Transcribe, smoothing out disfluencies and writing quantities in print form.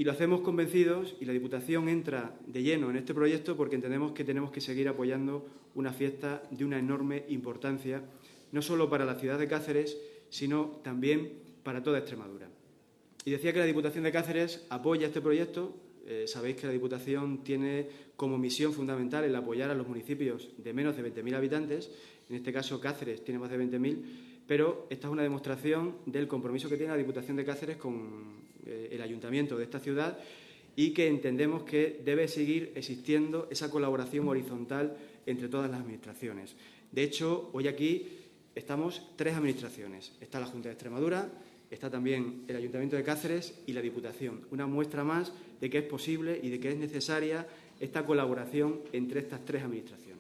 Y lo hacemos convencidos, y la Diputación entra de lleno en este proyecto porque entendemos que tenemos que seguir apoyando una fiesta de una enorme importancia, no solo para la ciudad de Cáceres, sino también para toda Extremadura. Y decía que la Diputación de Cáceres apoya este proyecto. Sabéis que la Diputación tiene como misión fundamental el apoyar a los municipios de menos de 20.000 habitantes. En este caso, Cáceres tiene más de 20.000, pero esta es una demostración del compromiso que tiene la Diputación de Cáceres con el ayuntamiento de esta ciudad y que entendemos que debe seguir existiendo esa colaboración horizontal entre todas las administraciones. De hecho, hoy aquí estamos 3 administraciones. Está la Junta de Extremadura, está también el Ayuntamiento de Cáceres y la Diputación. Una muestra más de que es posible y de que es necesaria esta colaboración entre estas 3 administraciones.